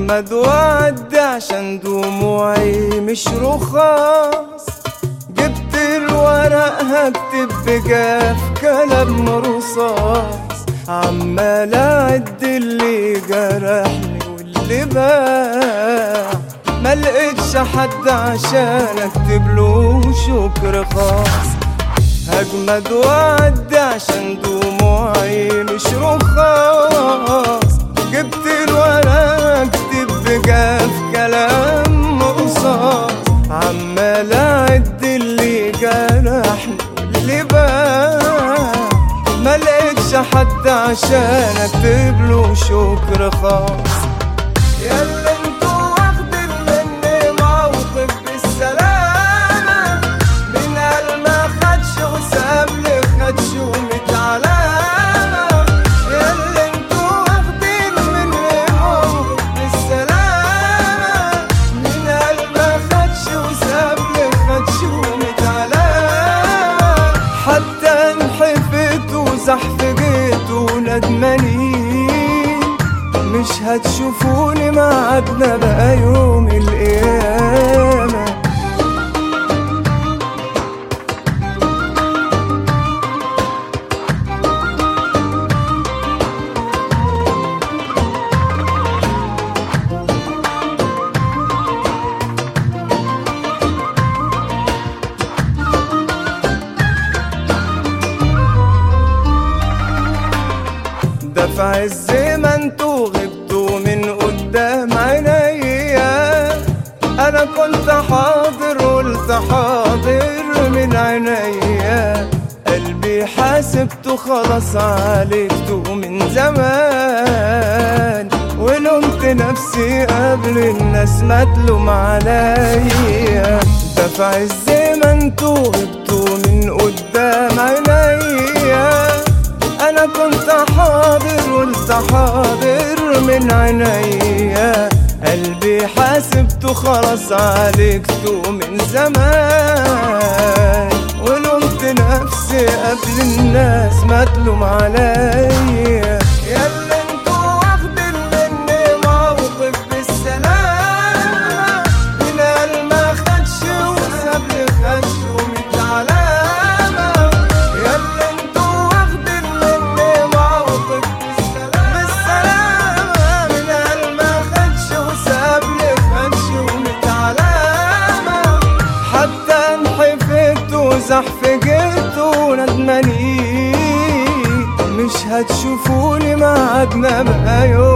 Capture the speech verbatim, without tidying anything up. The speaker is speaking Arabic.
هجمد وعدي عشان دموعي مش رخاص. جبت الورق هكتب بجاف كلام رصاص، عمال اعد اللي جرحني واللي باع. ملقتش حد عشان اكتب له شكر خاص. هجمد وعدي عشان دموعي مش رخاص. جبت الورق اكتب بجاف كلام رصاص، عمال اعد اللي جرحني واللي باع. ملقتش حد عشان اكتب له شكر خاص. ياللي انتوا واخدين مني موقف بالسلامة، من قال ما خدش وسابلي خدش وميت علامة. ياللي انتوا واخدين مني موقف بالسلامة، من قال ما خدش وسابلي خدش وميت علامة. حتى انحفت وزحفجت وندمانين، مش هتشوفوني معادنا بقى يوم القيامة. ده في عز ما انتوا غبتوا من قدام عينيا، انا كنت حاضر قلت حاضر من عينيا. قلبي حاسبته خلاص عالجته من زمان، ولومت نفسي قبل الناس ما تلوم عليا. ده في عز ما انتوا غبتوا من قدام عينيا، انا كنت حاضر قلت حاضر من عينيا. قلبي حاسبته خلاص عالجته من زمان، ولومت نفسي قبل الناس ما تلوم عليا. ياللي انتوا واخدين مني موقف بالسلامة، من قال ما خدش وسابلي خدش وميت علامة. ياللي انتوا واخدين مني موقف بالسلامة، من قال ما خدش وسابلي خدش وميت علامة. حتى انحفت وزحفجت وندمانين، مش هتشوفوني معادنا بقى يوم